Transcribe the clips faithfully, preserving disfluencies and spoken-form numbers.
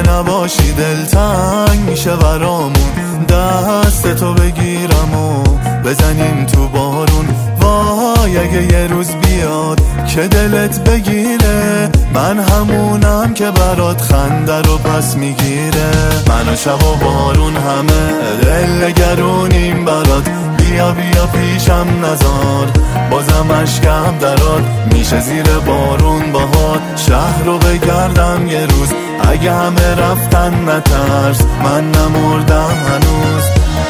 نباشی دلتنگ میشه برامون، دست تو بگیرم و بزنیم تو بارون. وای اگه یه روز بیاد که دلت بگیره، من همونم که برات خنده رو پس میگیره. من و شب و بارون همه دل نگرونیم برات، بیا بیا پیشم نزار بازم اشکم درات. میشه زیر بارون باهات شهر رو بگردم یه روز، اگه همه رفتن نترس من نمردم هنوز.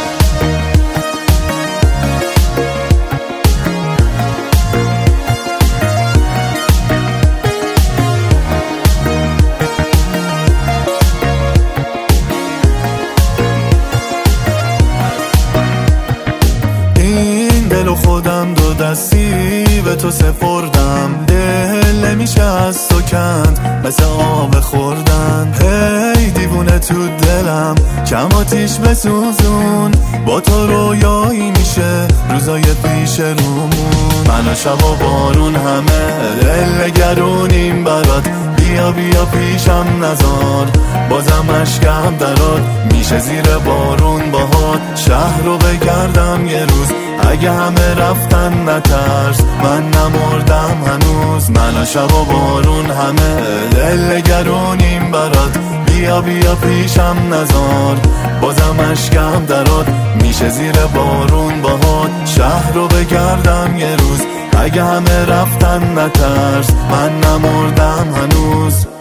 دل و خودم دو دستی به تو سپردم، دل نمیشه از تو کند مثل آب خوردن. هی دیوونه تو دلم کم آتیش بسوزون، با تو رویایی میشه روزای پیش رومون. من و شب و بارون همه دل نگرونیم برات، بیا بیا پیشم نزار بازم اشکم درات. میشه زیر بارون باهات شهر رو بگردم یه روز، اگه همه رفتن نترس من نمردم هنوز. من و شب و بارون همه دل نگرونیم برات، بیا بیا پیشم نزار بازم اشکم درات. میشه زیر بارون باهات شهر رو بگردم یه روز، اگه همه رفتن نترس من نمردم هنوز.